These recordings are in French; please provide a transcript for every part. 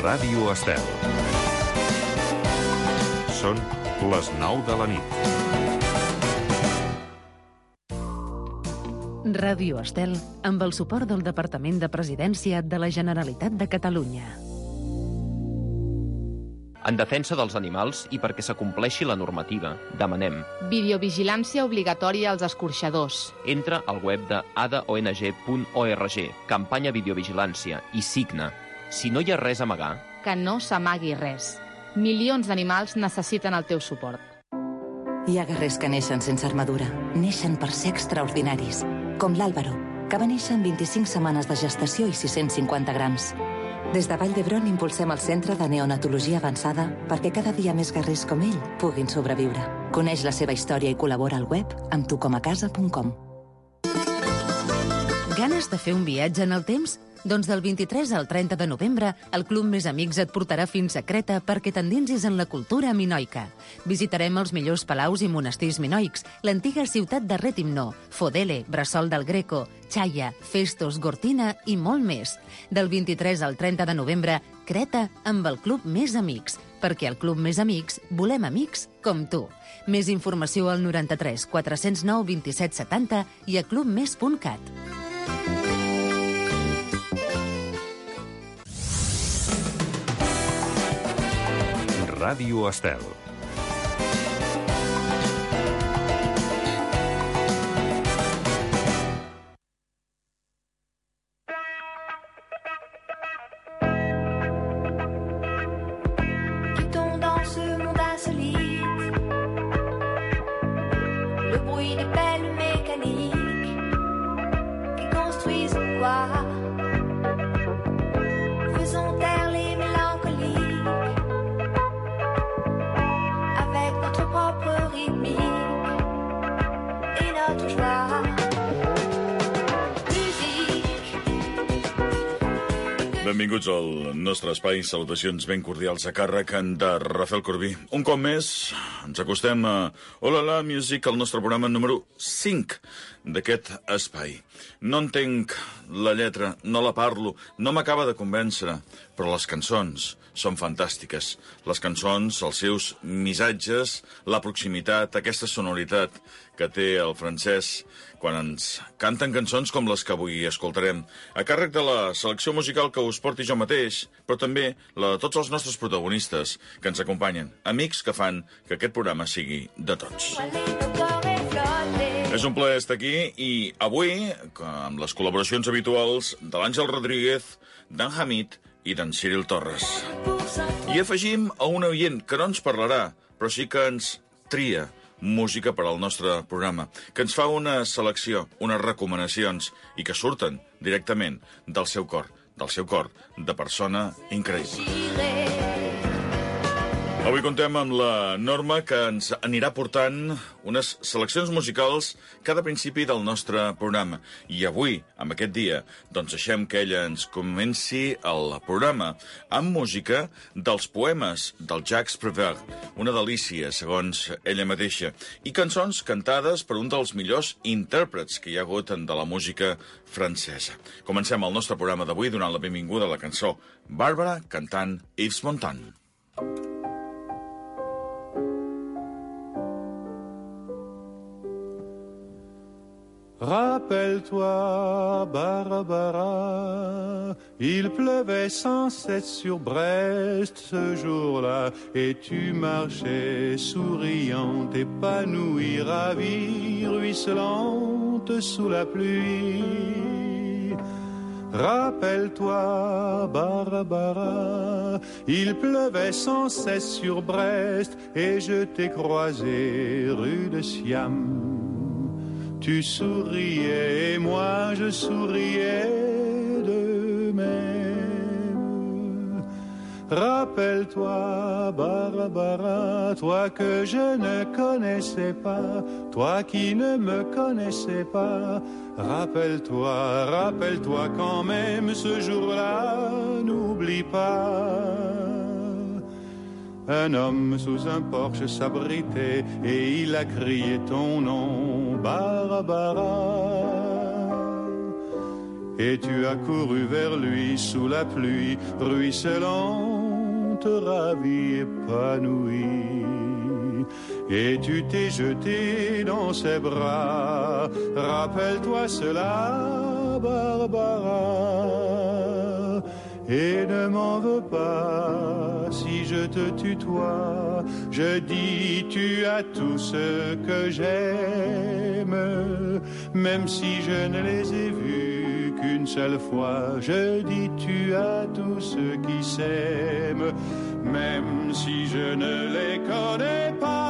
Ràdio Estel. Són les 9 de la nit. Ràdio Estel, amb el suport del Departament de Presidència de la Generalitat de Catalunya. En defensa dels animals i perquè s'acompleixi la normativa, demanem videovigilància obligatòria als escorxadors. Entra al web de adaong.org, campanya videovigilància, i signa. Si no hi ha res a amagar, Que no s'amagui res. Milions d'animals necessiten el teu suport. Hi ha guerrers que neixen sense armadura. Neixen per ser extraordinaris, com l'Àlvaro, que va néixer amb 25 setmanes de gestació i 650 grams. Des de Vall d'Hebron impulsem el Centre de Neonatologia Avançada perquè cada dia més guerrers com ell puguin sobreviure. Coneix la seva història i col·labora al web amb tucomacasa.com. Ganes de fer un viatge en el temps? Doncs del 23 al 30 de novembre, el Club Més Amics et portarà fins a Creta perquè t'endinsis en la cultura minoica. Visitarem els millors palaus i monestirs minoics, l'antiga ciutat de Retimno, Fodele, Bressol del Greco, Chaia, Festos, Gortina i molt més. Del 23 al 30 de novembre, Creta amb el Club Més Amics, perquè al Club Més Amics volem amics com tu. Més informació al 93 409 27 70 i a clubmes.cat. Ràdio Estel. Quittons dans ce monde insolite le bruit des pelles mécaniques qui construisent quoi. Faisons taire les mélancolies avec notre propre rythmique et notre joie. Benvinguts al nostre espai. Salutacions ben cordials a càrrec de Rafael Corbí. Un cop més ens acostem a Hola la Music, el nostre programa número 5 d'aquest espai. No entenc la lletra, no la parlo, no m'acaba de convèncer, però les cançons són fantàstiques. Les cançons, els seus missatges, la proximitat, aquesta sonoritat que té el francès quan ens canten cançons com les que avui escoltarem, a càrrec de la selecció musical que us porti jo mateix, però també la de tots els nostres protagonistes que ens acompanyen, amics que fan que aquest programa sigui de tots. És un plaer estar aquí i avui, amb les col·laboracions habituals de l'Àngel Rodríguez, d'en Hamid i d'en Cyril Torres. I afegim a un oient que no ens parlarà, però sí que ens tria música per al nostre programa, que ens fa una selecció, unes recomanacions, i que surten directament del seu cor de persona increïble. Avui contem amb la Norma, que ens anirà portant unes seleccions musicals cada principi del nostre programa. I avui, amb aquest dia, doncs deixem que ella ens comenci el programa amb música dels poemes del Jacques Prévert, una delícia, segons ella mateixa, i cançons cantades per un dels millors intèrprets que hi ha hagut de la música francesa. Comencem el nostre programa d'avui donant la benvinguda a la cançó Bàrbara cantant Yves Montand. Rappelle-toi, Barbara, il pleuvait sans cesse sur Brest ce jour-là, et tu marchais souriante, épanouie, ravie, ruisselante sous la pluie. Rappelle-toi, Barbara, il pleuvait sans cesse sur Brest, et je t'ai croisé rue de Siam. Tu souriais et moi je souriais de même. Rappelle-toi, Barbara, toi que je ne connaissais pas, toi qui ne me connaissais pas. Rappelle-toi, rappelle-toi quand même ce jour-là, n'oublie pas. Un homme sous un porche s'abritait et il a crié ton nom, Barbara. Et tu as couru vers lui sous la pluie ruisselante toute ravie, épanouie. Et tu t'es jeté dans ses bras. Rappelle-toi cela, Barbara. Et ne m'en veux pas si je te tutoie. Je dis tu as tout ce que j'aime, même si je ne les ai vus qu'une seule fois. Je dis tu as tout ce qui s'aiment, même si je ne les connais pas.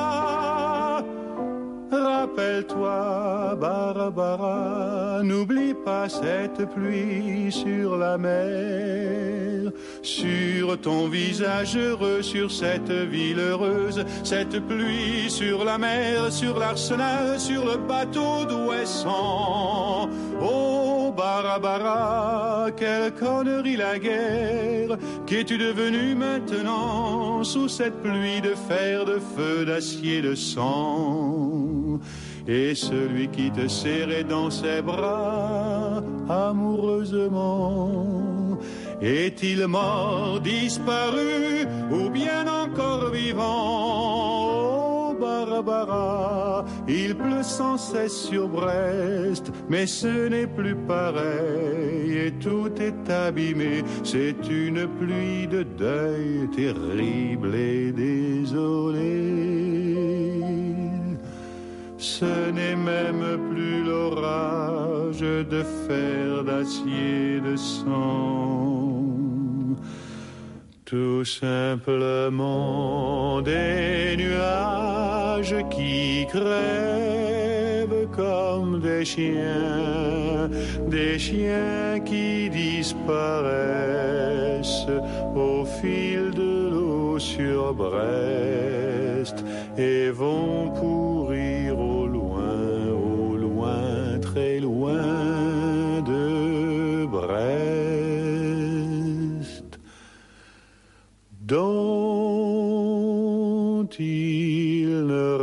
Rappelle-toi, Barbara, n'oublie pas cette pluie sur la mer, sur ton visage heureux, sur cette ville heureuse, cette pluie sur la mer, sur l'arsenal, sur le bateau d'Ouessant. Oh, Barbara, quelle connerie la guerre, qu'es-tu devenue maintenant sous cette pluie de fer, de feu, d'acier, de sang? Et celui qui te serrait dans ses bras amoureusement, est-il mort, disparu ou bien encore vivant? Oh Barbara, il pleut sans cesse sur Brest, mais ce n'est plus pareil et tout est abîmé. C'est une pluie de deuil terrible et désolée. Ce n'est même plus l'orage de fer, d'acier, de sang. Tout simplement des nuages qui crèvent comme des chiens qui disparaissent au fil de l'eau sur Brest et vont pourrir au loin, très loin de Brest, dont il ne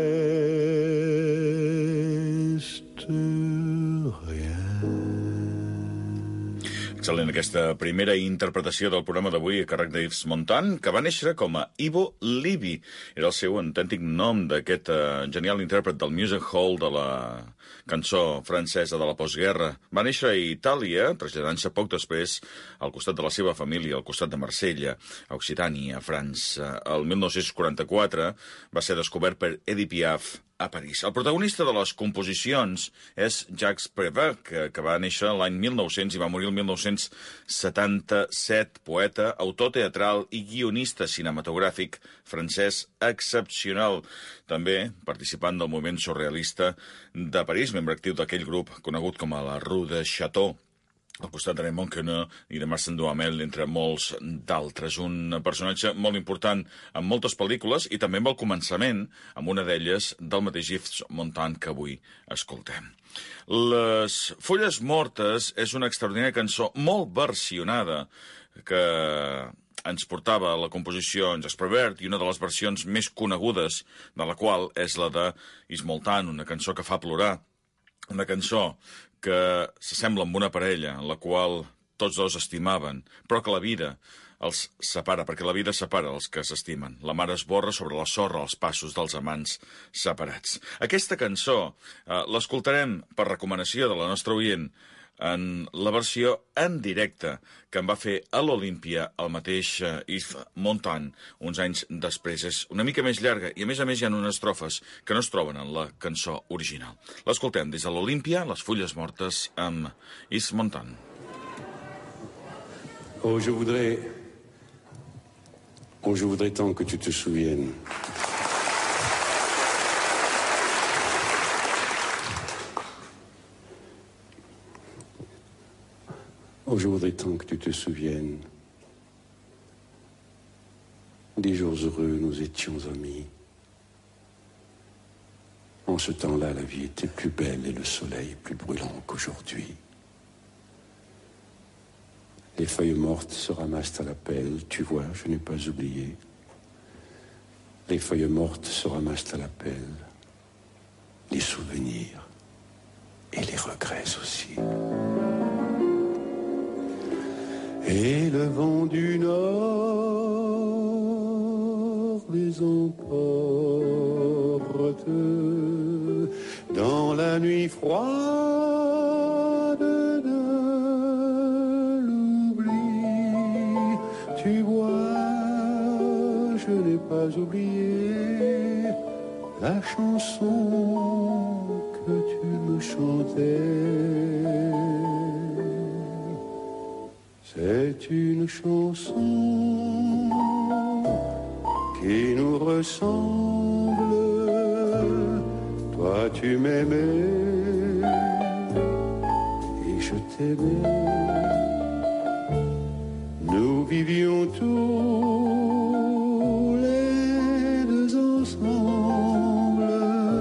reste rien. Excel·lent aquesta primera interpretació del programa d'avui a càrrec d'Yves Montand, que va néixer com a Ivo Livi. Era el seu autèntic nom d'aquest genial intèrpret del music hall de la cançó francesa de la postguerra. Va néixer a Itàlia, traslladant-se poc després al costat de la seva família, al costat de Marsella, a Occitània, a França. El 1944 va ser descobert per Edith Piaf a París. El protagonista de les composicions és Jacques Prévert, que va néixer l'any 1900 i va morir el 1977, poeta, autor teatral i guionista cinematogràfic francès excepcional, també participant del moviment surrealista de París, membre actiu d'aquell grup conegut com a la Rue de Chateau, al costat de Raymond Queneau i de Marcel Duhamel, entre molts d'altres. Un personatge molt important en moltes pel·lícules i també amb el començament, amb una d'elles del mateix Yves Montand que avui escoltem. Les Fulles Mortes és una extraordinària cançó molt versionada que ens portava a la composició Jacques Prévert i una de les versions més conegudes de la qual és la de Yves Montand, una cançó que fa plorar, una cançó que s'assembla amb una parella en la qual tots dos estimaven, però que la vida els separa, perquè la vida separa els que s'estimen. La mar esborra sobre la sorra els passos dels amants separats. Aquesta cançó l'escoltarem per recomanació de la nostra oient en la versió en directe que en va fer a l'Olímpia el mateix Yves Montand uns anys després. És una mica més llarga i a més hi ha unes estrofes que no es troben en la cançó original. L'escoltem des de l'Olímpia, Les Fulles Mortes, amb Yves Montand. Oh, je voudrais tant que tu te souviennes. Oh, je voudrais tant que tu te souviennes des jours heureux, nous étions amis. En ce temps-là, la vie était plus belle et le soleil plus brûlant qu'aujourd'hui. Les feuilles mortes se ramassent à la pelle, tu vois, je n'ai pas oublié. Les feuilles mortes se ramassent à la pelle, les souvenirs et les regrets aussi. Et le vent du nord emporte dans la nuit froide de l'oubli. Tu vois, je n'ai pas oublié la chanson que tu me chantais. C'est une chanson qui nous ressemble. Toi tu m'aimais et je t'aimais. Nous vivions tous les deux ensemble.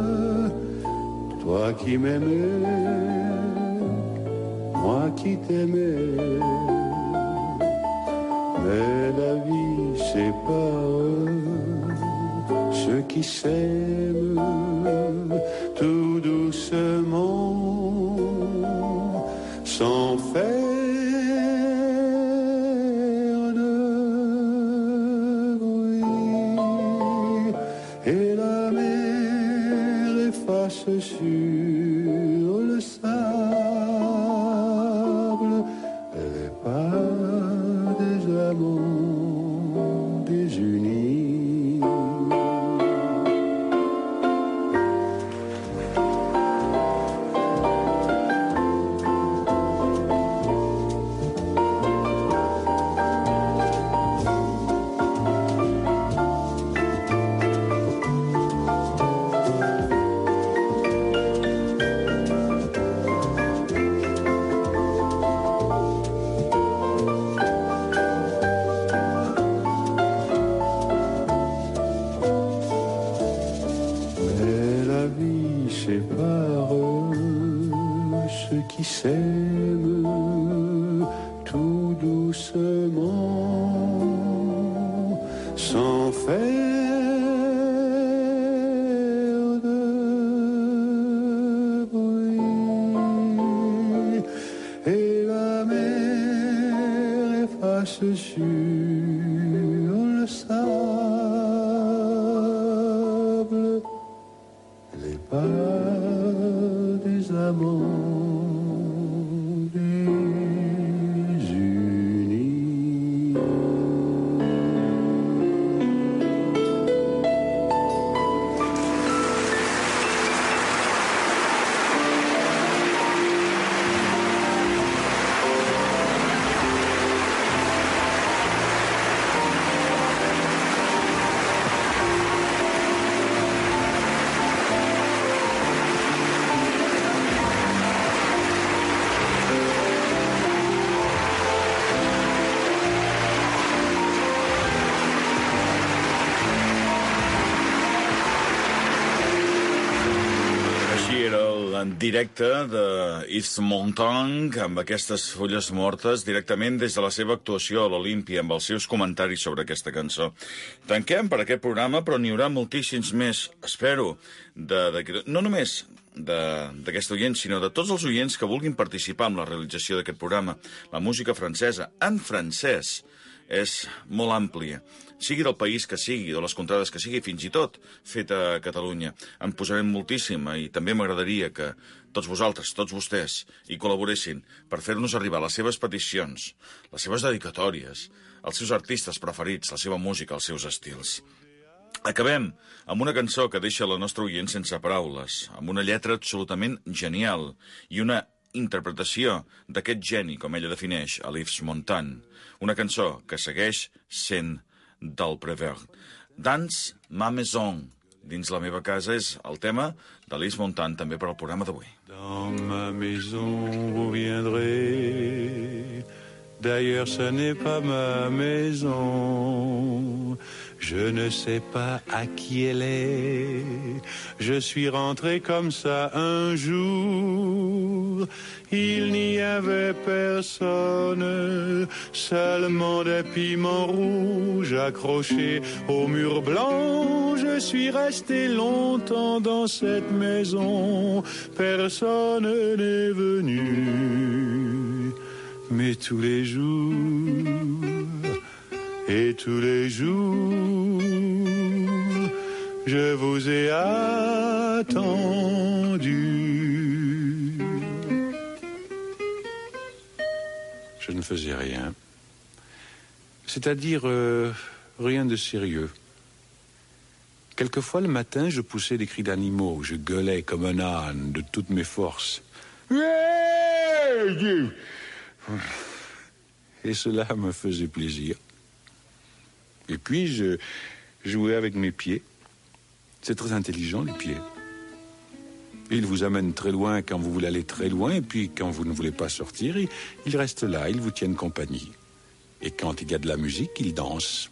Toi qui m'aimais, moi qui t'aimais. Mais la vie sépare ceux qui s'aiment tout doucement, sans faire de bruit. Et la mer efface sur le sable les pas des amants désunis. Qui s'aiment tout doucement, sans faire de bruit. Et la mer efface sur le sable les pas des amants. En directe de Yves Montand, amb aquestes fulles mortes, directament des de la seva actuació a l'Olímpia, amb els seus comentaris sobre aquesta cançó. Tanquem per aquest programa, però n'hi haurà moltíssims més, espero, no només d'aquest oient, sinó de tots els oients que vulguin participar en la realització d'aquest programa. La música francesa, en francès, és molt àmplia. Sigui del país que sigui, de les contrades que sigui, fins i tot feta a Catalunya. En posarem moltíssima i també m'agradaria que tots vosaltres, tots vostès, hi col·laboressin per fer-nos arribar les seves peticions, les seves dedicatòries, els seus artistes preferits, la seva música, els seus estils. Acabem amb una cançó que deixa la nostra oient sense paraules, amb una lletra absolutament genial i una interpretació d'aquest geni, com ella defineix, a Yves Montand. Una cançó que segueix sent del Prévert. Dans ma maison, dins la meva casa, és el tema de Yves Montand, també per al programa d'avui. Dans ma maison vous viendrez, d'ailleurs ce n'est pas ma maison. Je ne sais pas à qui elle est. Je suis rentré comme ça un jour. Il n'y avait personne, seulement des piments rouges accrochés au mur blanc. Je suis resté longtemps dans cette maison. Personne n'est venu. Mais tous les jours... Et tous les jours, je vous ai attendu. Je ne faisais rien. C'est-à-dire rien de sérieux. Quelquefois, le matin, je poussais des cris d'animaux. Je gueulais comme un âne de toutes mes forces. Et cela me faisait plaisir. Et puis, je jouais avec mes pieds. C'est très intelligent, les pieds. Ils vous amènent très loin quand vous voulez aller très loin, et puis quand vous ne voulez pas sortir, ils restent là, ils vous tiennent compagnie. Et quand il y a de la musique, ils dansent.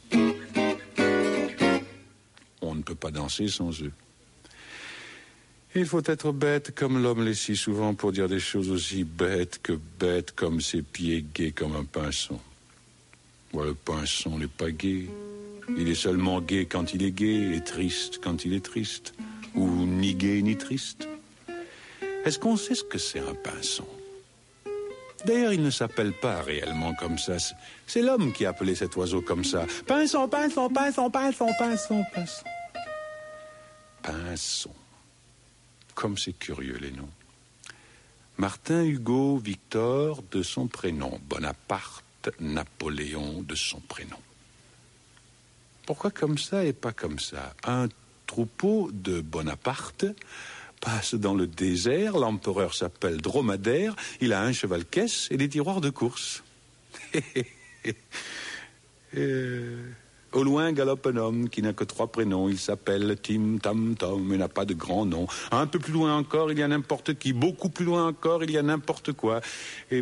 On ne peut pas danser sans eux. Il faut être bête comme l'homme l'est si souvent pour dire des choses aussi bêtes comme ses pieds gais comme un pinson. Bon, le pinson n'est pas gai. Il est seulement gai quand il est gai et triste quand il est triste. Ou ni gai ni triste. Est-ce qu'on sait ce que c'est un pinson? D'ailleurs, il ne s'appelle pas réellement comme ça. C'est l'homme qui a appelé cet oiseau comme ça. Pinson, pinson, pinson, pinson, pinson, pinson. Pinson. Comme c'est curieux, les noms. Martin, Hugo, Victor, de son prénom. Bonaparte, Napoléon, de son prénom. Pourquoi comme ça et pas comme ça? Un troupeau de Bonaparte passe dans le désert, l'empereur s'appelle Dromadaire, il a un cheval-caisse et des tiroirs de course. Au loin galope un homme qui n'a que 3 prénoms, il s'appelle Tim Tam Tom, mais n'a pas de grand nom. Un peu plus loin encore, il y a n'importe qui, beaucoup plus loin encore, il y a n'importe quoi. Et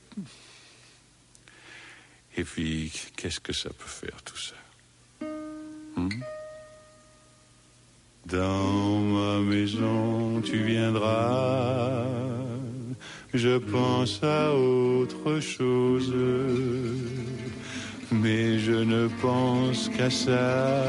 puis, qu'est-ce que ça peut faire tout ça? Dans ma maison, tu viendras. Je pense à autre chose, mais je ne pense qu'à ça.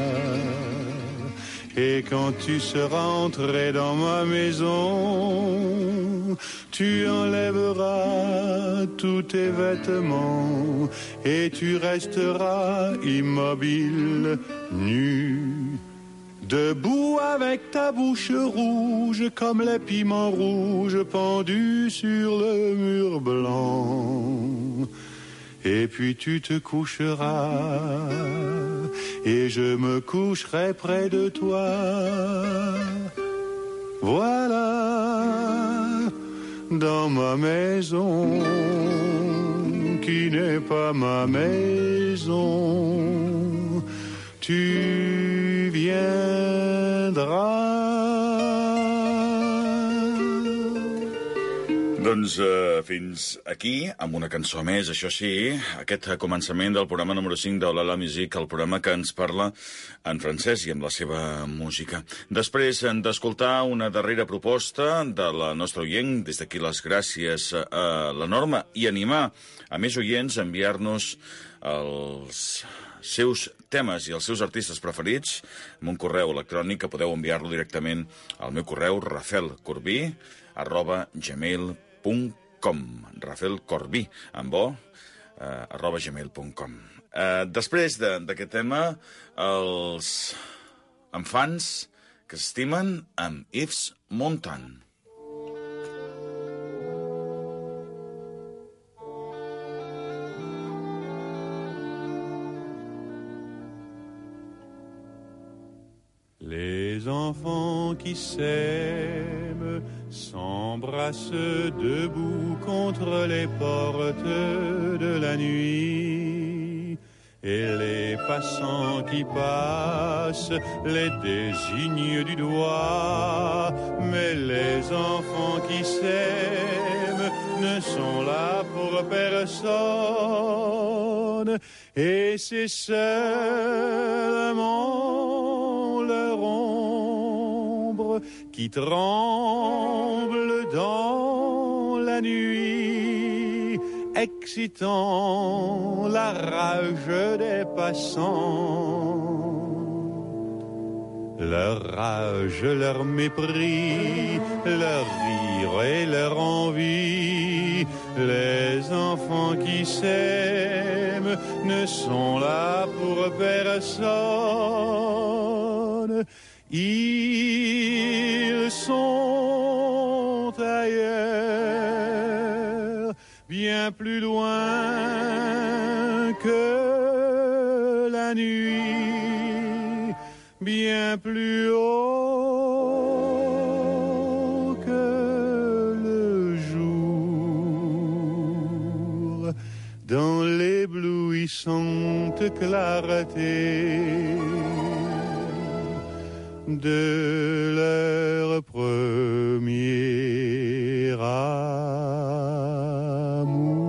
Et quand tu seras entré dans ma maison, tu enlèveras tous tes vêtements et tu resteras immobile, nu. Debout avec ta bouche rouge comme les piments rouges pendus sur le mur blanc. Et puis tu te coucheras et je me coucherai près de toi. Voilà, dans ma maison qui n'est pas ma maison, tu viendras. Doncs fins aquí, amb una cançó més, això sí, aquest començament del programa número 5 de La Musique, el programa que ens parla en francès i amb la seva música. Després d'escoltar una darrera proposta de la nostra oient, des d'aquí les gràcies a la Norma, i animar a més oients a enviar-nos els seus temes i els seus artistes preferits amb un correu electrònic que podeu enviar-lo directament al meu correu rafelcorbí@gmail.com rafelcorbí amb o @gmail.com. Després d'aquest tema, els enfants que s'estimen amb Yves Montand. Les enfants qui s'aiment s'embrassent debout contre les portes de la nuit. Et les passants qui passent les désignent du doigt. Mais les enfants qui s'aiment ne sont là pour personne. Et c'est seulement leur ombre qui tremble dans la nuit, excitant la rage des passants. Leur rage, leur mépris, leur rire et leur envie. Les enfants qui s'aiment ne sont là pour personne. Ils sont ailleurs, bien plus loin que la nuit, bien plus haut que le jour, dans l'éblouissante clarté de leur premier amour.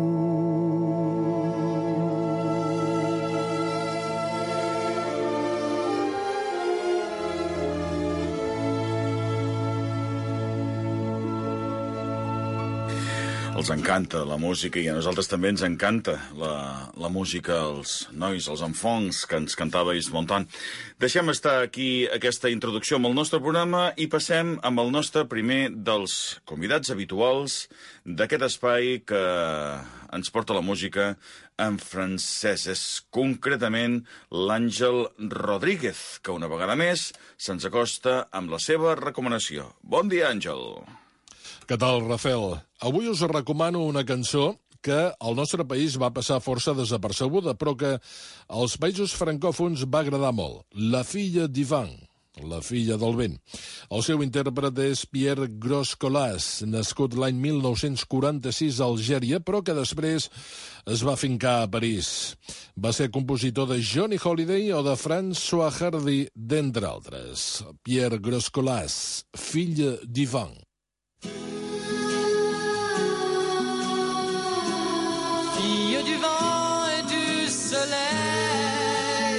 Els encanta la música i a nosaltres també ens encanta la música, els nois, els enfongs que ens cantava Yves Montand. Deixem estar aquí aquesta introducció amb el nostre programa i passem amb el nostre primer dels convidats habituals d'aquest espai que ens porta la música en francès. És concretament l'Àngel Rodríguez, que una vegada més se'ns acosta amb la seva recomanació. Bon dia, Àngel. Què tal, Rafael? Avui us recomano una cançó que al nostre país va passar força desapercebuda, però que als països francòfons va agradar molt. La filla d'Ivan, la filla del vent. El seu intèrpret és Pierre Gros-Colas, nascut l'any 1946 a Algèria, però que després es va fincar a París. Va ser compositor de Johnny Holiday o de François Hardy, d'entre altres. Pierre Gros-Colas, filla d'Ivan. Fille du vent et du soleil,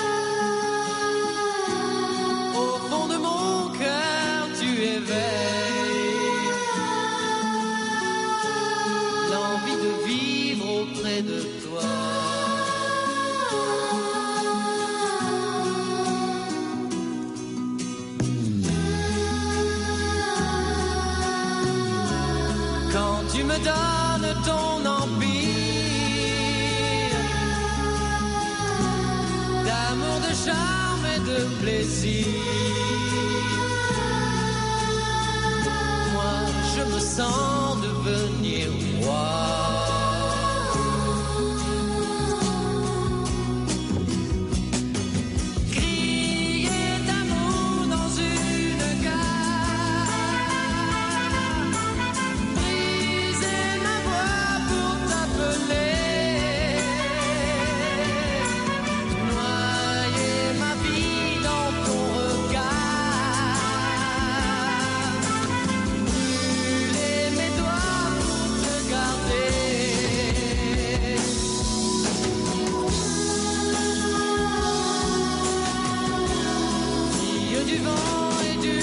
au fond de mon cœur tu éveilles l'envie de vivre auprès de toi. Quand tu me donnes ton empire d'amour, de charme et de plaisir, moi je me sens devenir roi. Crier d'amour dans une gare, briser ma voix pour t'appeler, du vent et du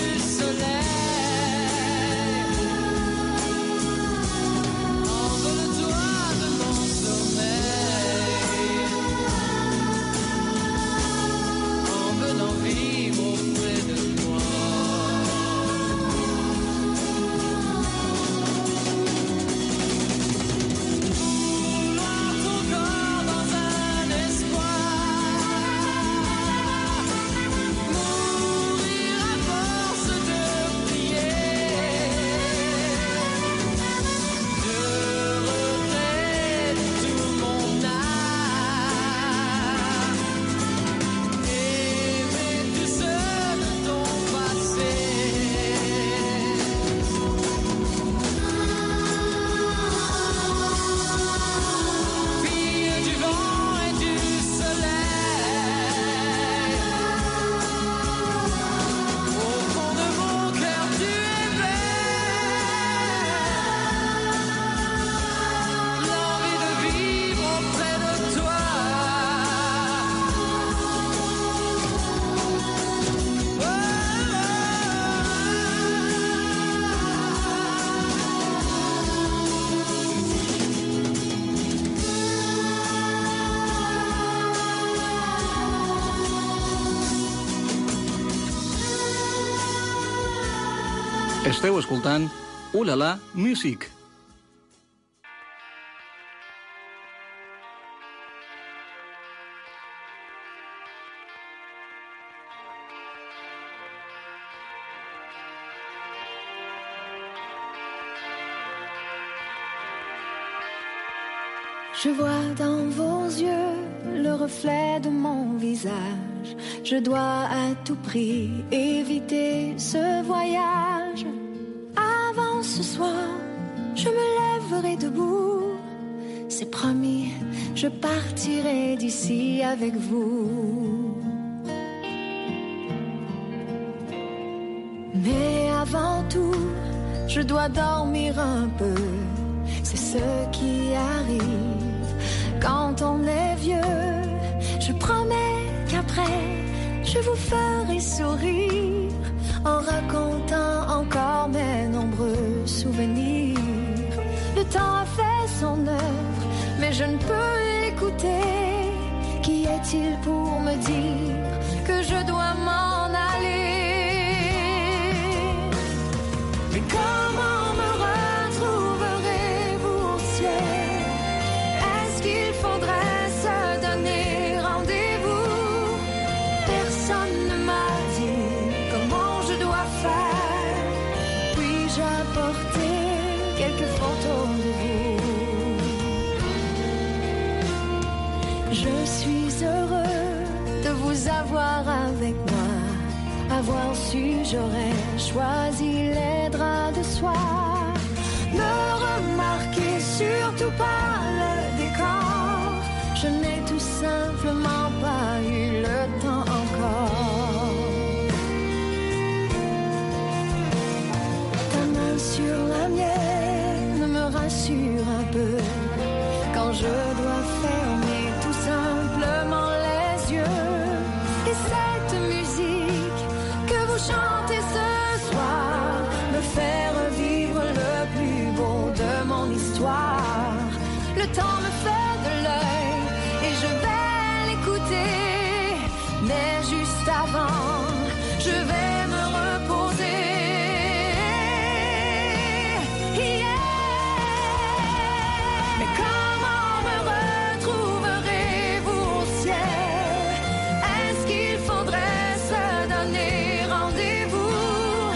soleil, envole-toi de mon sommeil, en venant vivre auprès de moi. Vouloir ton corps dans un espoir, Esteu escoltant Ulala Music. Je vois dans vos yeux le reflet de mon visage. Je dois à tout prix éviter ce voyage. Avant ce soir, je me lèverai debout. C'est promis, je partirai d'ici avec vous. Mais avant tout, je dois dormir un peu. C'est ce qui arrive quand on est vieux. Je promets qu'après, je vous ferai sourire en racontant encore mes nombreux souvenirs. Le temps a fait son œuvre, mais je ne peux l'écouter. Qui est-il pour me dire que je dois m'en aller? Mais comment me retrouverez-vous au ciel? Est-ce qu'il faudrait se donner rendez-vous? Personne ne m'a dit comment je dois faire. Puis-je apporter quelques photos de vous? Je suis heureux de vous avoir avec moi. Avoir su, j'aurais choisi les draps de soie. Ne remarquez surtout pas le décor. Je n'ai tout simplement pas eu le temps encore. Ta main sur la mienne me rassure un peu quand je dois fermer tout simplement les yeux. Et cette musique que vous chantez ce soir me fait revivre le plus beau de mon histoire. Le temps me fait de l'œil et je vais l'écouter. Mais juste avant, je vais me reposer. Mais comment me retrouverez-vous au ciel? Est-ce qu'il faudrait se donner rendez-vous?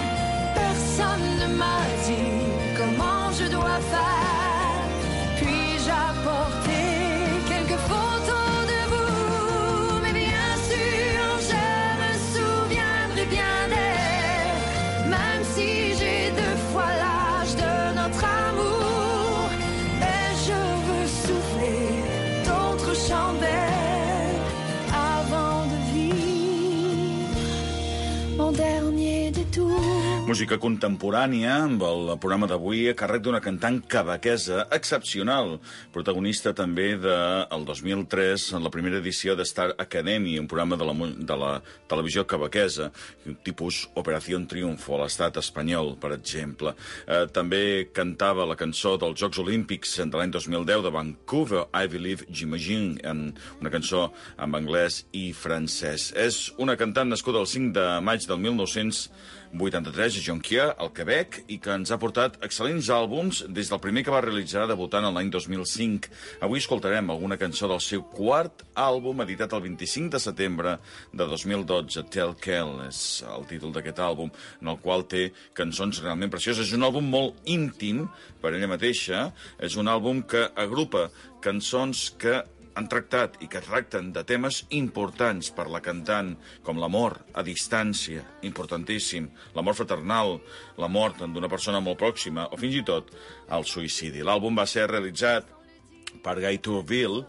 Personne ne m'a dit comment je dois faire. Puis-je apporter quelques photos de vous? Mais bien sûr, je me souviendrai bien d'elle, même si j'ai 2 fois l'âge de notre amour. Et je veux souffler d'autres chandelles avant de vivre mon dernier détour. Música contemporània amb el programa d'avui a càrrec d'una cantant quebequesa excepcional, protagonista també del 2003 en la primera edició de Star Academy, un programa de la televisió quebequesa, tipus Operación Triunfo a l'estat espanyol, per exemple. També cantava la cançó dels Jocs Olímpics de l'any 2010 de Vancouver, I Believe J'Imagine, en una cançó en anglès i francès. És una cantant nascuda el 5 de maig del 1983 a Jonquière, al Quebec, i que ens ha portat excel·lents àlbums des del primer que va realitzar debutant l'any 2005. Avui escoltarem alguna cançó del seu quart àlbum, editat el 25 de setembre de 2012, Tell Kell, és el títol d'aquest àlbum, en el qual té cançons realment precioses. És un àlbum molt íntim per ella mateixa, és un àlbum que agrupa cançons que han tractat i que tracten de temes importants per la cantant, com l'amor a distància, importantíssim, l'amor fraternal, la mort d'una persona molt pròxima, o fins i tot el suïcidi. L'àlbum va ser realitzat per Guy Tourville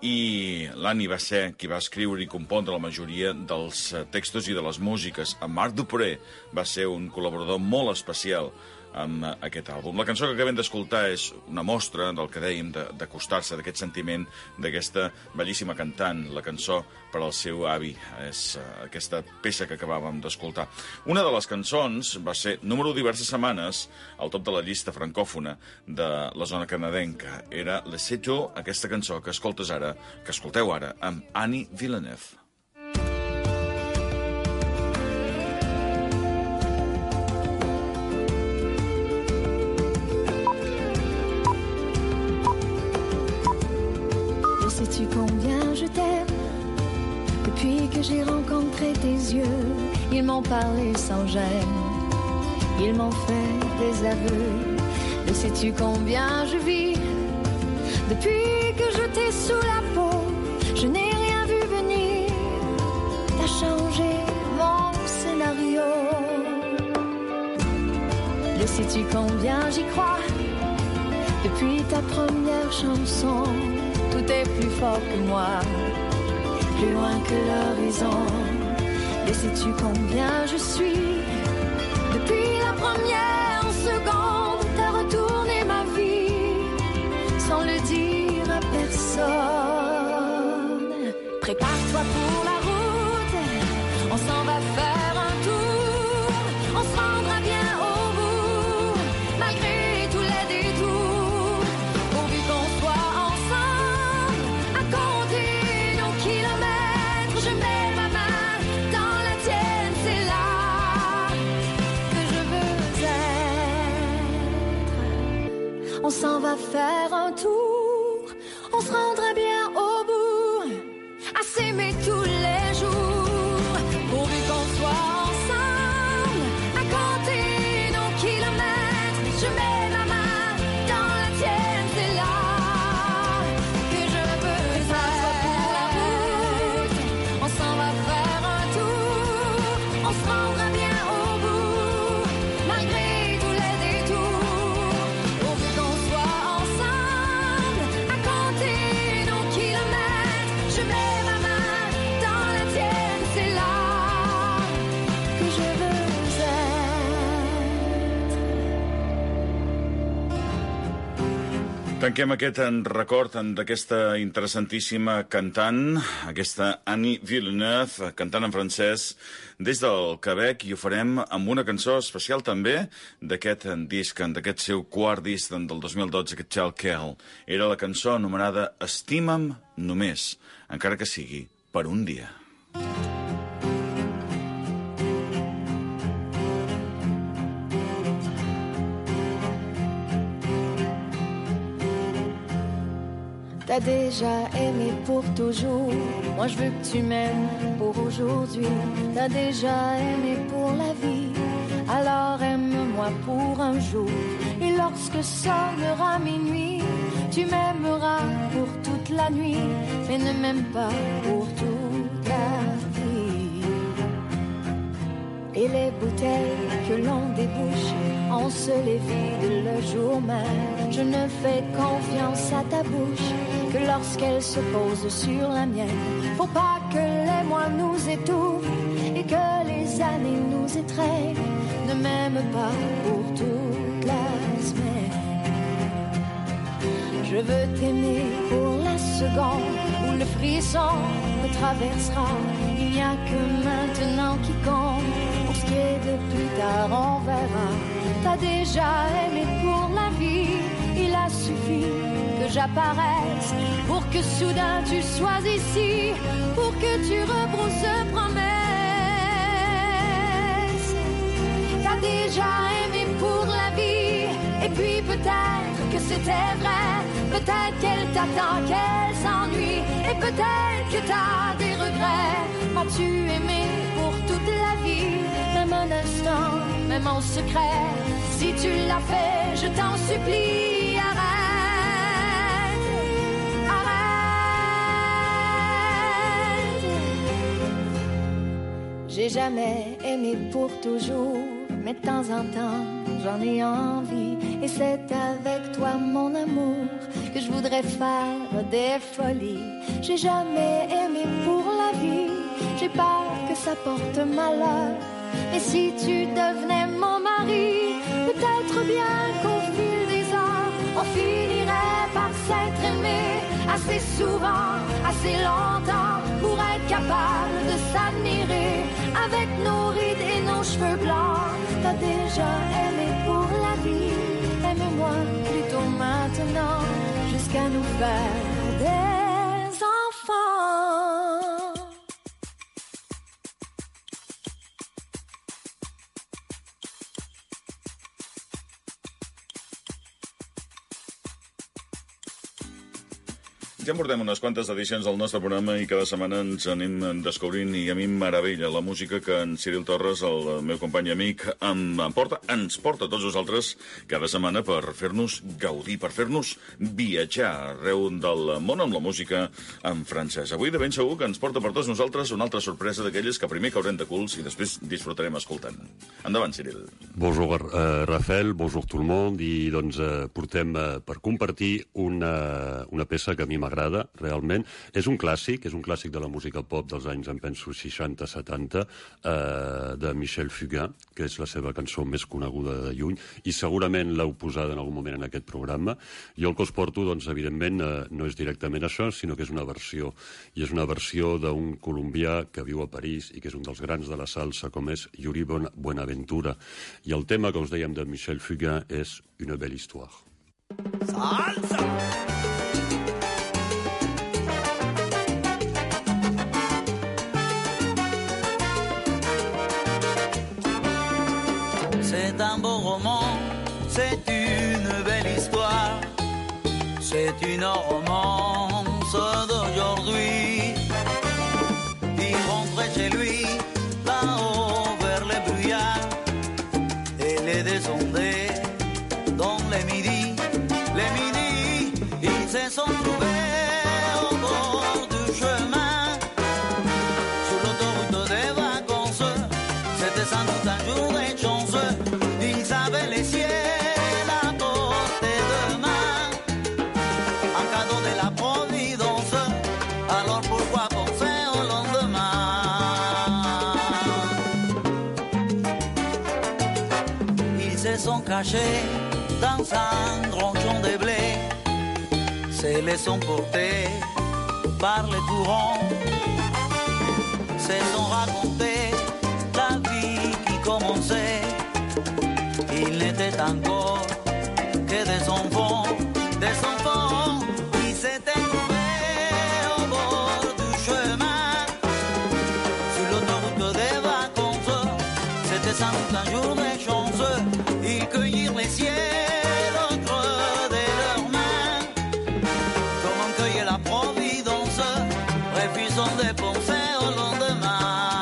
i l'Annie va ser qui va escriure i compondre la majoria dels textos i de les músiques. En Marc Dupré va ser un col·laborador molt especial amb aquest àlbum. La cançó que acabem d'escoltar és una mostra del que dèiem d'acostar-se d'aquest sentiment d'aquesta bellíssima cantant, la cançó per al seu avi. És aquesta peça que acabàvem d'escoltar. Una de les cançons va ser número diverses setmanes al top de la llista francòfona de la zona canadenca. Era Le Seto, aquesta cançó que escolteu ara, amb Annie Villeneuve. Sais-tu combien je t'aime? Depuis que j'ai rencontré tes yeux, ils m'ont parlé sans gêne, ils m'ont fait des aveux. Ne sais-tu combien je vis depuis que je Sais-tu combien j'y crois? Depuis ta première chanson, tout est plus fort que moi, plus loin que l'horizon. Et sais-tu combien je suis? Depuis la première seconde, t'as retourné ma vie, sans le dire à personne. Prépare-toi pour la route, on s'en va faire un tour, on se rendra bien au bout, malgré tous les détours, pourvu qu'on soit ensemble, à compter nos kilomètres. Je mets ma main dans la tienne, c'est là que je veux être. On s'en va faire un tour, on se rendra bien au bout, à s'aimer tous les jours, pourvu qu'on soit ensemble, à compter nos kilomètres. Je mets ma main dans la tienne, c'est là que je veux être. Pour la route, on s'en va faire un tour, on se rendra bien au bout, malgré tous les détours, pourvu qu'on soit ensemble, à compter nos kilomètres. Je mets ma main dans la tienne, c'est là que je veux être. Tanquem aquest record d'aquesta interessantíssima cantant, aquesta Annie Villeneuve, cantant en francès des del Quebec, i ho farem amb una cançó especial també d'aquest disc, d'aquest seu quart disc del 2012, aquest Child Kell. Era la cançó anomenada Estima'm només, encara que sigui per un dia. T'as déjà aimé pour toujours, moi je veux que tu m'aimes pour aujourd'hui. T'as déjà aimé pour la vie, alors aime-moi pour un jour. Et lorsque sonnera minuit, tu m'aimeras pour toute la nuit, mais ne m'aime pas pour toute la vie. Et les bouteilles que l'on débouche, on se les vide le jour même. Je ne fais confiance à ta bouche que lorsqu'elle se pose sur la mienne. Faut pas que les mois nous étouffent et que les années nous étreignent. Ne m'aime pas pour toute la semaine. Je veux t'aimer pour la seconde où le frisson me traversera. Il n'y a que maintenant qui compte. Pour ce qui est de plus tard, on verra. T'as déjà aimé pour la vie. Il a suffi que j'apparaisse pour que soudain tu sois ici, pour que tu rebrousses promesse. T'as déjà aimé pour la vie, et puis peut-être que c'était vrai, peut-être qu'elle t'attend, qu'elle s'ennuie, et peut-être que t'as des regrets. M'as-tu aimé pour toute la vie, même un instant, même en secret? Si tu l'as fait, je t'en supplie, arrête, arrête. J'ai jamais aimé pour toujours, mais de temps en temps, j'en ai envie. Et c'est avec toi, mon amour, que je voudrais faire des folies. J'ai jamais aimé pour la vie, j'ai peur que ça porte malheur. Et si tu devenais mon mari, peut-être bien qu'au fil des heures, on finirait par s'être aimé assez souvent, assez longtemps, pour être capable de s'admirer avec nos rides et nos cheveux blancs. T'as déjà aimé pour la vie, aime-moi plutôt maintenant, jusqu'à nous faire des enfants. Ja portem unes quantes edicions del nostre programa i cada setmana ens anem descobrint i a mi em meravella la música que en Ciril Torres, el meu company i amic, ens porta a tots nosaltres cada setmana per fer-nos gaudir, per fer-nos viatjar arreu del món amb la música en francès. Avui de ben segur que ens porta per tots nosaltres una altra sorpresa d'aquelles que primer caurem de culs i després disfrutarem escoltant. Endavant, Ciril. Bonjour, Rafael, bonjour tout le monde, i doncs portem per compartir una peça que a mi m'agrada, realment. És un clàssic de la música pop dels anys, em penso, 60-70, de Michel Fugain, que és la seva cançó més coneguda de lluny, i segurament l'heu posada en algun moment en aquest programa. Jo el que us porto, doncs, evidentment, no és directament això, sinó que és una versió, i és una versió d'un colombià que viu a París i que és un dels grans de la salsa, com és Yuri Buenaventura. I el tema que us dèiem de Michel Fugain és Une belle histoire. Salsa! C'est un beau roman, c'est une belle histoire, c'est une romance d'aujourd'hui. Il rentrait chez lui, là-haut vers les brouillards, et les descendait dans les midis, ils se sont trouvés au bord du chemin, sur l'autoroute des vacances, c'était sans doute un jour de chance. Ils avaient les ciels à portée de main, un cadeau de la Providence, alors pourquoi penser au lendemain? Ils se sont cachés dans un grand champ de blé, se laissant porter par les courants, se sont racontés la vie qui commençait. Ils n'étaient encore que des enfants, qui s'étaient trouvés au bord du chemin, sur l'autoroute des vacances, c'était sans doute un jour de chance. Ils cueillirent les ciels au creux de leurs mains, comme on cueille la Providence, refusant de penser au lendemain.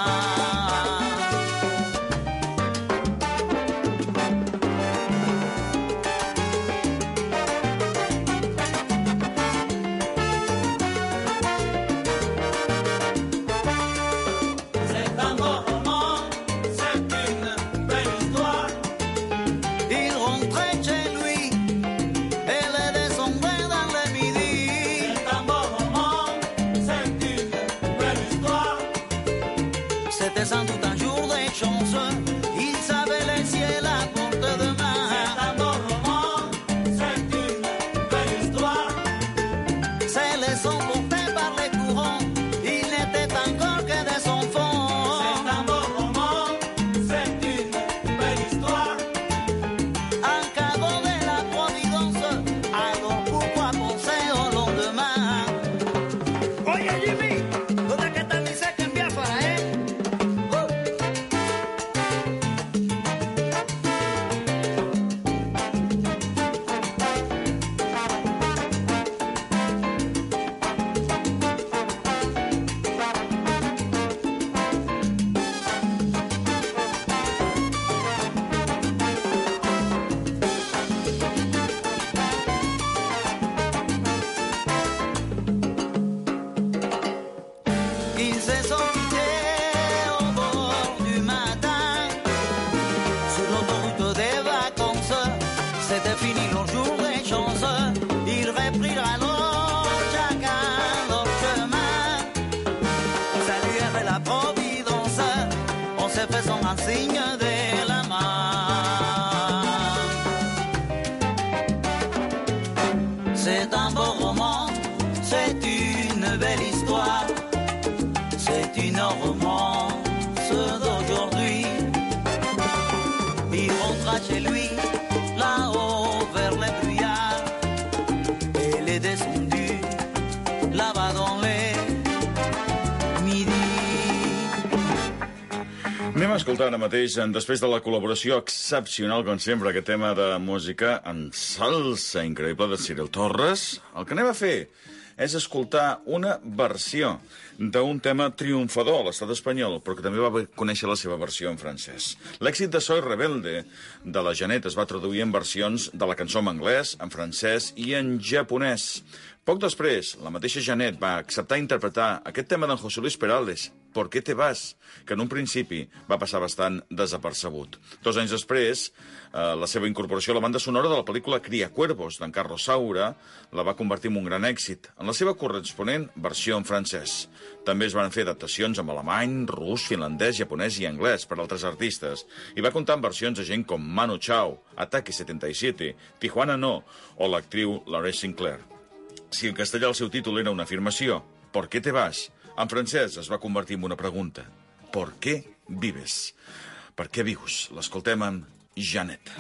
C'est un beau roman, c'est une belle histoire, c'est une romance d'aujourd'hui. Il rentra chez lui, là-haut vers les brouillards, et il est descendu, là-bas dans les midis. Anem a escoltar ara mateix, després de la col·laboració excepcional, com sempre, aquest tema de música en salsa increïble de Ciril Torres. El que anem a fer és escoltar una versió d'un tema triomfador a l'estat espanyol, però que també va conèixer la seva versió en francès. L'èxit de Soy Rebelde de la Janet es va traduir en versions de la cançó en anglès, en francès i en japonès. Poc després, la mateixa Janet va acceptar interpretar aquest tema d'en José Luis Perales, ¿Por qué te vas?, que en un principi va passar bastant desapercebut. 2 anys després, la seva incorporació a la banda sonora de la pel·lícula Criacuervos, d'en Carlos Saura, la va convertir en un gran èxit, en la seva corresponent versió en francès. També es van fer adaptacions en alemany, rus, finlandès, japonès i anglès per altres artistes, i va comptar amb versions de gent com Manu Chao, Ataque 77, Tijuana No, o l'actriu Laurence Sinclair. Si en castellà el seu títol era una afirmació, ¿por qué te vas?, en francès es va convertir en una pregunta. ¿Por qué vives? Per què vius? L'escoltem amb Janet.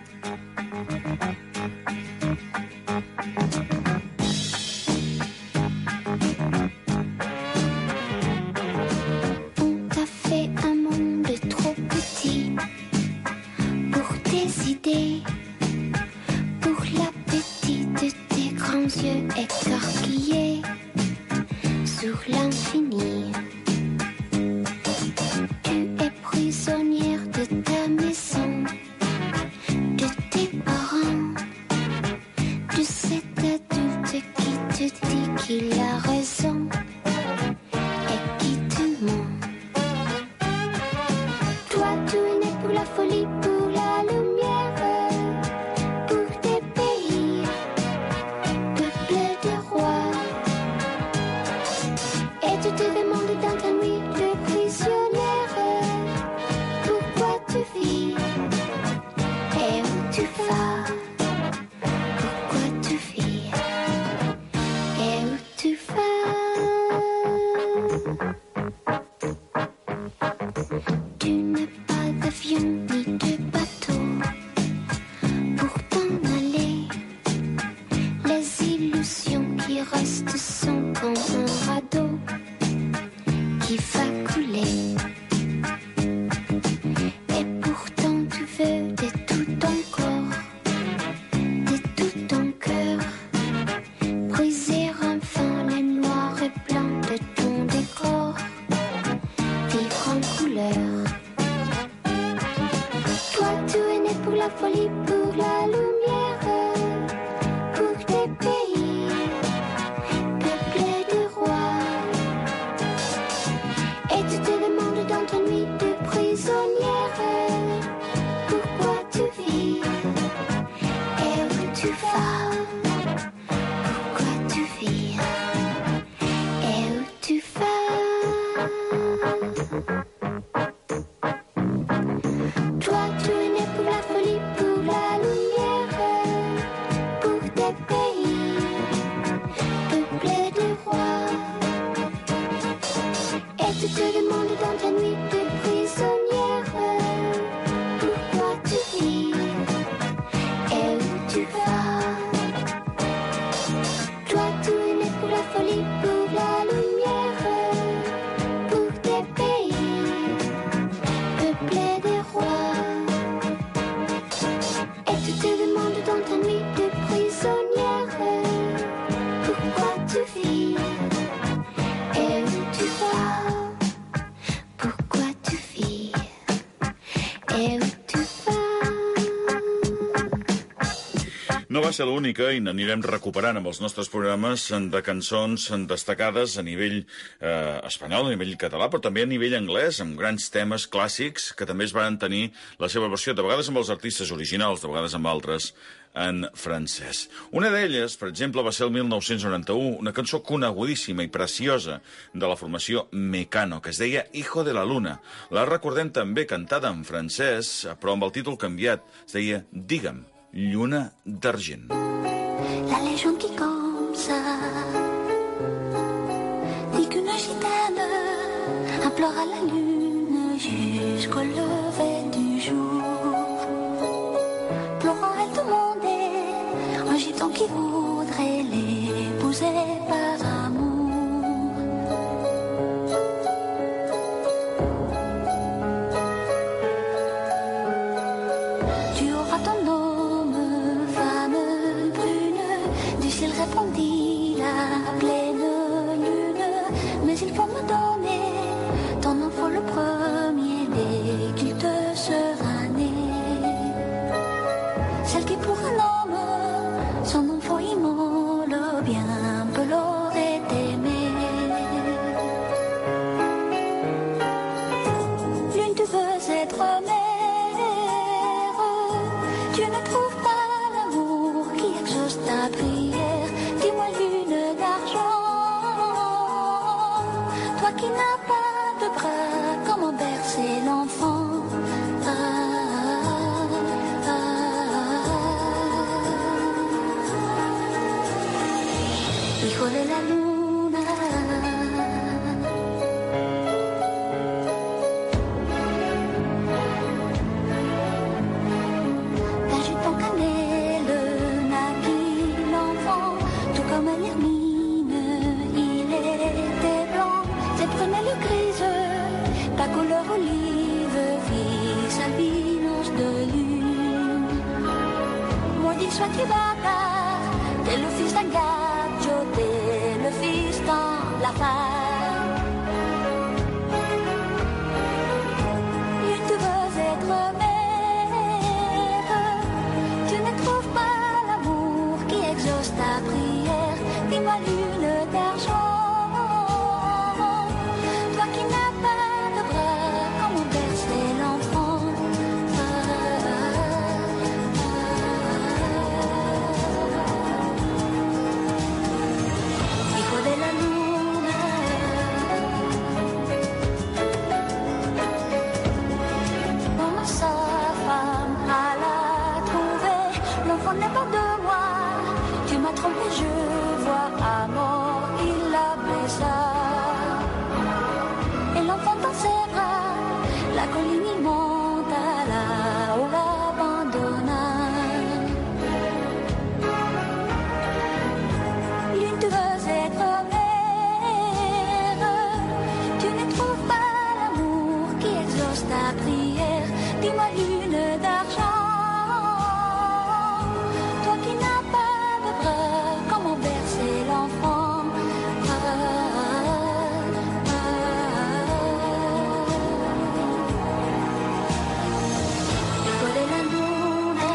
On t'a fait un monde trop petit pour tes idées, pour l'appétit de tes grands yeux écarquillés sur l'infini. Tu es prisonnière de ta maison, de tes parents, de cet adulte qui te dit qu'il a raison et qui te ment. Toi, tu es né pour la folie, pour la lumière, pour tes pays, peuplés de rois. Et tu te demandes dans ta nuit de prisonnière, pourquoi tu vis et où tu vas? Pourquoi tu vis et où tu vas? Tu n'as pas d'avion ni de bateau pour t'en aller. Les illusions qui restent sont comme un radeau qui va couler. Et pourtant tu veux de tout ton corps, de tout ton cœur, briser enfin les noirs et blancs de ton décor, vivre en couleur. Toi tu es né pour la folie, pour la lumière, pour tes pays, peuplés de rois. Et tu te demandes dans ta nuit de prisonnière, pourquoi tu vis et où tu vas? Pourquoi tu vis et où tu vas? Toi tu es né pour la folie, pour la lumière, pour tes pays, peuplés de rois. Et tu te demandes dans ta nuit de prisonnière, pourquoi tu vis et où tu vas? Toi tu es né pour la folie, pour la lumière, pour tes pays, peuplés de rois. Et tu te demandes dans ta nuit de prisonnière, pourquoi tu vis et où tu vas? Pourquoi tu vis et où tu vas? No va ser l'única i n'anirem recuperant amb els nostres programes de cançons destacades a nivell espanyol, a nivell català, però també a nivell anglès, amb grans temes clàssics que també es van tenir la seva versió, de vegades amb els artistes originals, de vegades amb altres en francès. Una d'elles, per exemple, va ser el 1991, una cançó conegudíssima i preciosa de la formació Mecano, que es deia Hijo de la Luna. La recordem també cantada en francès, però amb el títol canviat. Es deia Digue'm, Lluna d'Argent. La légende qui comme ça dit qu'une gitane implore à la lune jusqu'au lever du jour, pleurant elle demandait un gitan qui voudrait l'épouser par amour. Tu auras ton homme, femme brune, du ciel répondit la plaie. Toi qui n'as pas de bras, comment bercer l'enfant? Hijo de la luna. D'un jupon cannelle naquit l'enfant, tout comme l'hermine, il était blanc. Ses prunelles grises, ta couleur olive, fils albinos de lune. Maudit sois-tu bâtard, t'es le fils d'un gaggio, t'es le fils dans la femme. Et tu veux être mère, tu ne trouves pas l'amour qui exauce ta prière. Dis-moi lune d'argent, toi qui n'as pas de bras, comment bercer l'enfant? Hijo de la luna. Comment sa femme à la trouver? L'enfant n'est pas de moi, tu m'as trompé, je vois à mort, il la blessa. Et l'enfant dans ses bras, la colline immonde à là-haut l'abandonna. Lune, tu veux être mère, tu ne trouves pas l'amour qui exauce ta prière. Dis-moi lune d'argent, toi qui n'as pas de bras, comment bercer l'enfant? Hijo de la luna.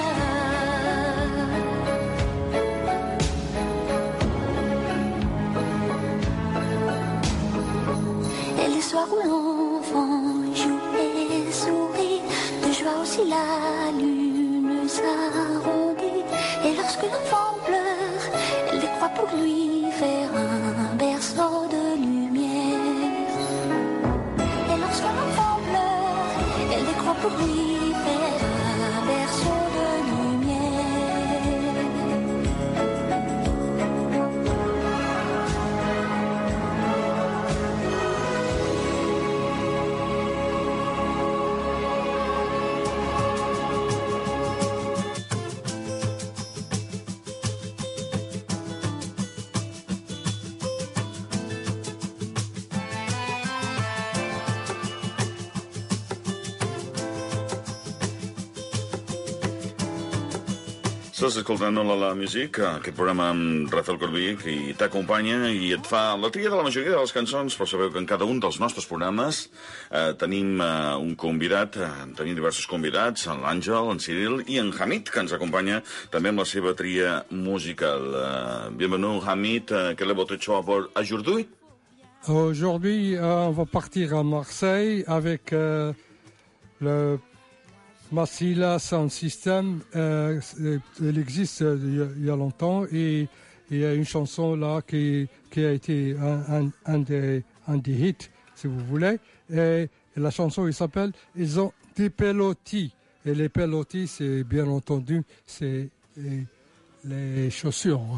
Et les soirs où l'enfant joue et sourit, de joie aussi la lune s'arrondit. Et lorsque l'enfant pleure, elle les croit pour lui faire un berceau de lumière. Et lorsque l'enfant pleure, elle les croit pour lui faire un berceau de lumière. Estàs escoltant la Music, aquest programa amb Rafael Corbí, que t'acompanya i et fa la tria de la majoria de les cançons, però sabeu que en cada un dels nostres programes tenim un convidat, tenim diversos convidats, l'Àngel, en Cyril i en Hamid, que ens acompanya també amb la seva tria musical. Bienvenue, Hamid, quel est votre choix pour aujourd'hui? Aujourd'hui, on va partir à Marseille avec le Massilia Sound System. Elle existe il y a longtemps et il y a une chanson là qui a été un des hits, si vous voulez. Et la chanson, il s'appelle « Ils ont des pelotis ». Et les pelotis, c'est bien entendu, c'est les chaussures.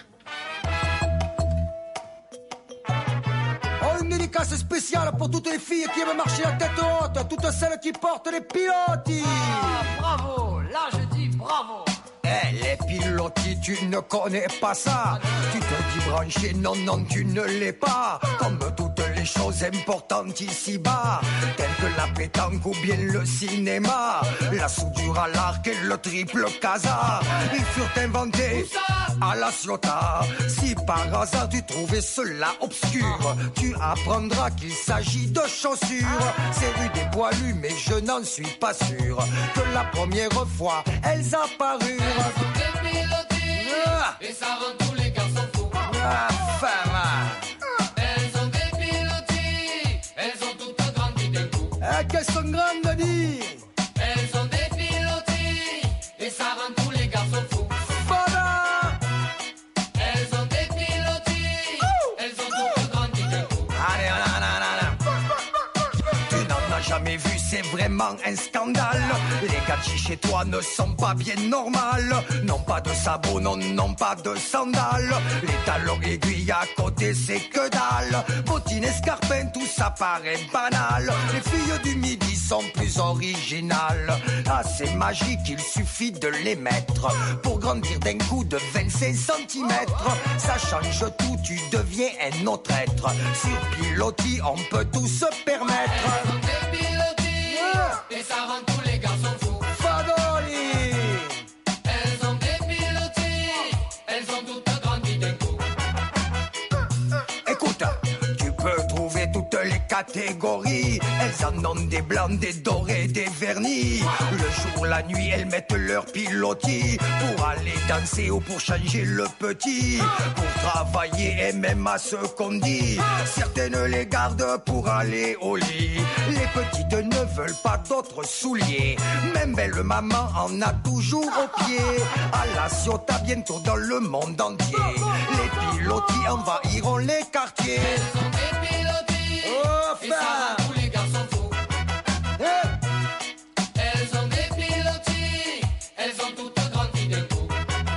Une dédicace spéciale pour toutes les filles qui aiment marcher la tête haute, toutes celles qui portent les pilotis. Ah, bravo, là je dis bravo. Les pilotis, tu ne connais pas ça. Tu te dis branché, non, non, tu ne l'es pas. Comme toutes les choses importantes ici-bas, telles que la pétanque ou bien le cinéma, la soudure à l'arc et le triple casa. Ils furent inventés à la Ciotat. Si par hasard tu trouvais cela obscur, tu apprendras qu'il s'agit de chaussures. C'est rue des poilus, mais je n'en suis pas sûr que la première fois elles apparurent. Des pilotis, et ça rend tous les garçons fous. Elles ont des pilotis, elles ont toutes grandi d'un coup. Qu'elles sont grandes, dis. Elles ont des pilotis, et ça rend tous les garçons fous. Voilà. Elles ont des pilotis, elles ont toutes grandi d'un coup. Allez, vraiment un scandale. Les gadgets chez toi ne sont pas bien normales. Non pas de sabots, non pas de sandales. Les talons aiguilles à côté c'est que dalle. Bottines, escarpins, tout ça paraît banal. Les filles du midi sont plus originales. Ah c'est magique, il suffit de les mettre pour grandir d'un coup de 25 cm. Ça change tout, tu deviens un autre être. Sur Pilotis, on peut tout se permettre. Elles ont des pilotis, et ça rend tous les garçons fous. Fadoli. Elles ont des pilotis, elles ont toutes grandi d'un coup. Écoute, tu peux trouver toutes les catégories. Elles en ont des blancs, des dorés, des vernis. Le jour, la nuit, elles mettent leur pilotis pour aller danser ou pour changer le petit. Pour travailler et même à ce qu'on dit. Certaines les gardent pour aller au lit. Les petites ne veulent pas d'autres souliers. Même belle maman en a toujours au pied. À la Ciotat, bientôt dans le monde entier. Les pilotis envahiront les quartiers. Elles ont des pilotis, et ça rend tous les garçons fous. Elles ont des pilotis, elles ont toutes grandi d'un coup.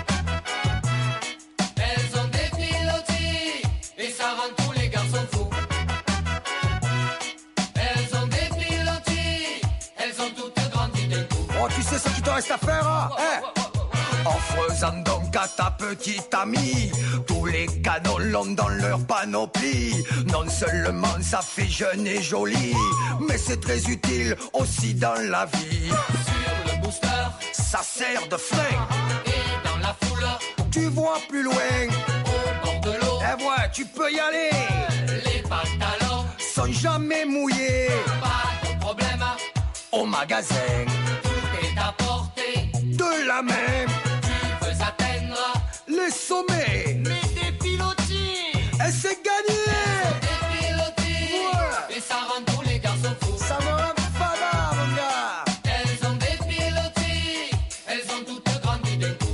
Elles ont des pilotis, et ça rend tous les garçons fous. Elles ont des pilotis, elles ont toutes grandi d'un coup. Oh, tu sais ce qu'il te reste à faire, hein? Offre-en donc à ta petite amie. Tous les canons l'ont dans leur panoplie. Non seulement ça fait jeune et joli, mais c'est très utile aussi dans la vie. Sur le booster, ça sert de frein. et dans la foule, Tu vois plus loin. au bord de l'eau, Eh ouais, tu peux y aller. les pantalons, Sont jamais mouillés. pas de problème, Au magasin, tout est à portée. de la main, Tu veux atteindre les sommets. mais des pilotis. Et c'est gagné. Des pilotis, Ouais. et ça rend tous les garçons fous. Ça me rend fada, mon gars. Elles ont des pilotis, elles ont toutes grandi d'un coup.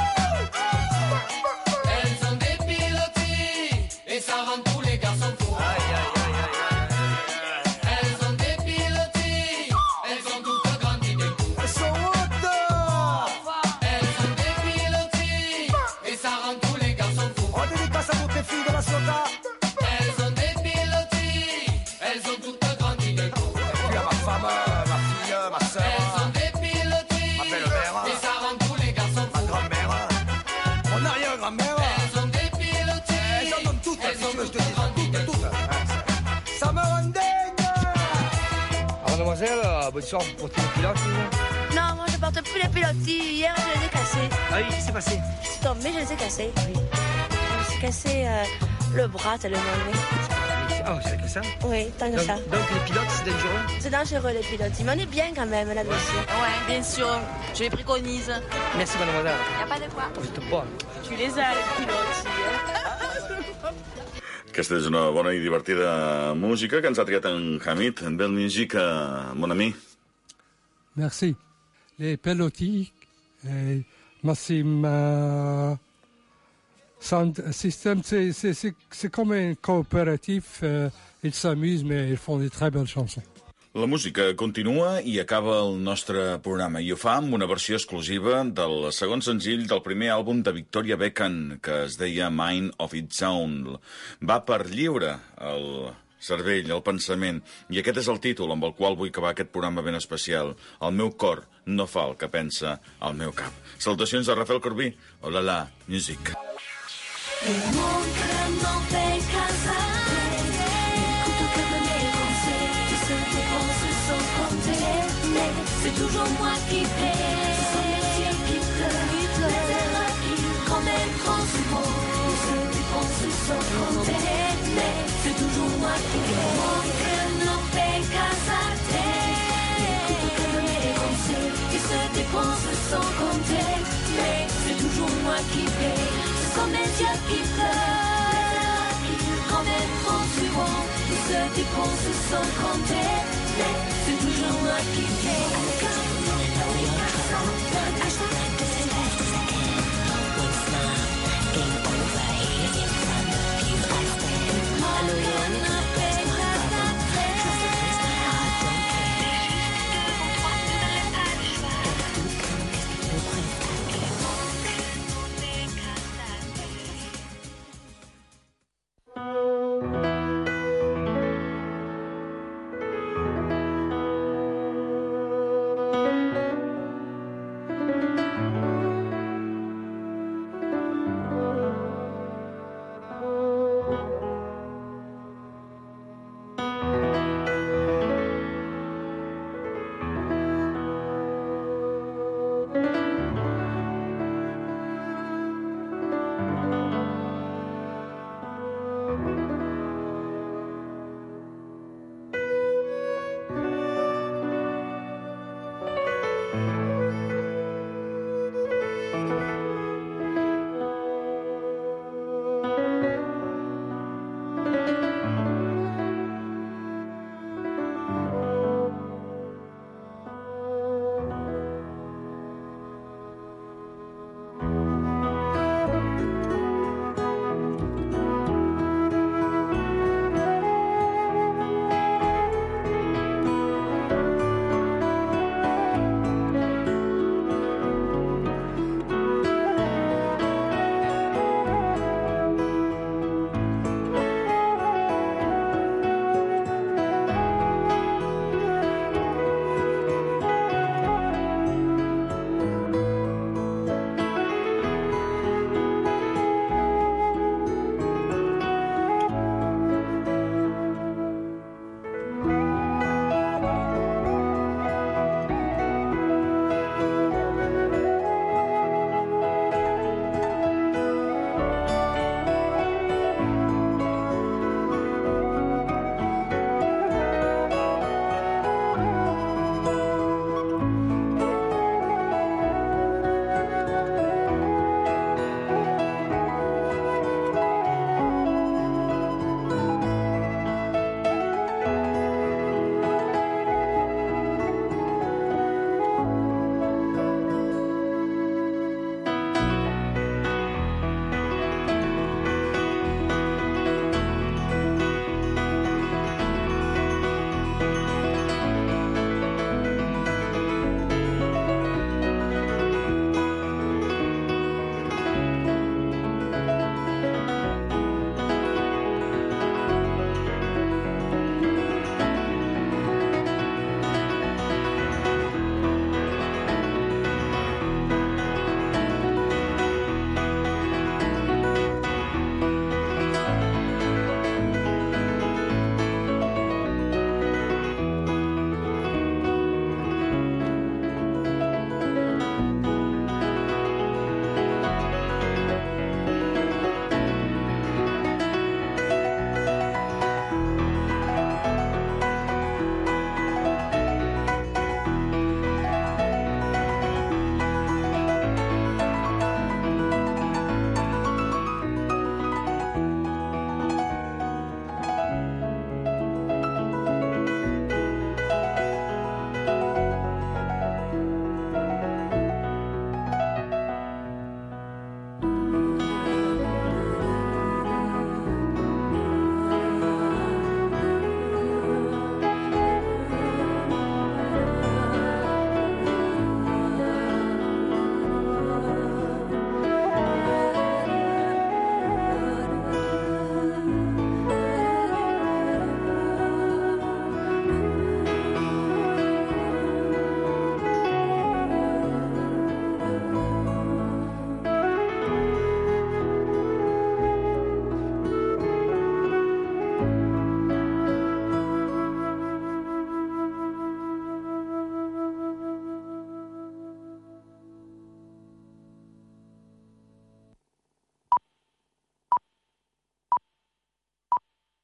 Elles ont des pilotis, et ça rend tous les garçons fous. Elles ont des pilotis, elles ont toutes grandi d'un coup. Elles sont hautes. Elles ont des pilotis, et ça rend tous les garçons fous. On dédicace à toutes les filles de la Ciotat. Elles ont des pilotis, elles ont toutes grandi d'un coup. Puis à ma femme, ma fille, ma soeur, Elles ont des pilotis, ma belle-mère, et ça rend tous les garçons ma fous. grand-mère, mon arrière-grand-mère. Elles ont des pilotis, Elles en ont toutes, elles si ont tu veux, je te toutes dis. grandi d'un coup. Ça me rend dingue. Mademoiselle, bonsoir, vous portez les pilotes Non, moi je porte plus les pilotis. Hier je les ai cassés. Ah oui, qu'est-ce qui s'est passé? Je suis tombée, je les ai cassés. Oui. Je me suis cassé le bras tellement mauvais. Ah, vous savez que ça? Oui, tant que donc, ça. donc les pilotes, c'est dangereux? C'est dangereux les pilotis, mais on est bien quand même là-dessus. Ouais, bien sûr, je les préconise. Merci, mademoiselle. Y a pas de quoi. Vous êtes bonne. Tu les as, les pilotis. Aquesta és una bona i divertida música que ens ha triat en Hamid. Belle musique, mon ami. Merci. Les pilotis, Massim Sound System, c'est comme un coopératif. Ils s'amusent, mais ils font des très belles chansons. La música continua i acaba el nostre programa, i ho fa amb una versió exclusiva del segon senzill del primer àlbum de Victoria Beckham, que es deia Mind of Its Own. Va per lliure el cervell, el pensament, i aquest és el títol amb el qual vull acabar aquest programa ben especial. El meu cor no fa el que pensa el meu cap. Salutacions de Rafael Corbí. Hola, la music. Le monde n'en fait qu'un seul. Écoute comme mes conseils, qui se dépensent sans compter. Mais c'est toujours moi qui paie. Ce sont mes yeux qui pleurent, les erreurs qui quand même trop souvent. Qui se dépensent sans compter. Mais c'est toujours moi qui paie. Le monde n'en fait qu'un seul. Écoute comme mes conseils, qui se dépensent sans compter. Mais c'est toujours moi qui paie. Ce sont mes yeux qui pleurent, quand même trop souvent, ils se dépensent sans compter, mais c'est toujours moi qui paie.